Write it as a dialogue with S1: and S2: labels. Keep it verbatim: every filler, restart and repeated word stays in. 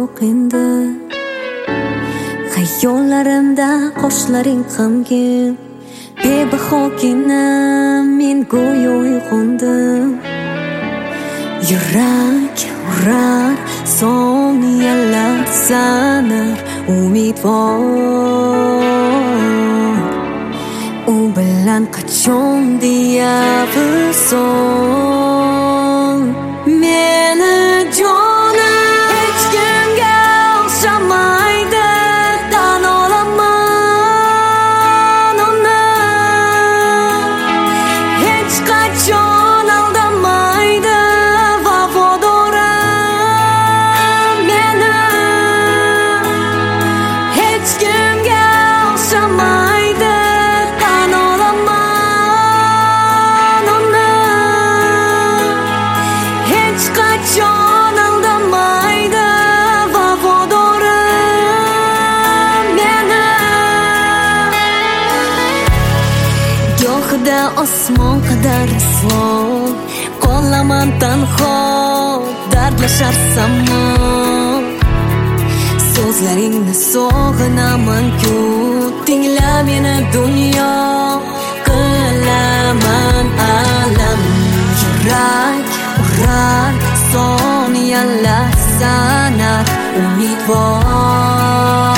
S1: yo'q endi. Xayollarimda qoshlaring g'amgin, bebahogina men go'yo uyg'ondim. Yurak urar, soniyalar sanar, umidvor. U bilan qachon deya bilsam, meni jonim hech kimga o'xshamaydi, tan olaman uni. Hech qachon aldamaydi vafodorim meni. Hech kimga o'xshamaydi, tan olaman uni. Hech qachon aldamaydi vafodorim meni. Gohida osmon qadar aslo, qolaman tanho, dardlashar zamon. So'zlaringni sog'inaman-ku, tingla meni dunyo, qilaman alam. Yurak urar, soniyalar sanar, umidvor.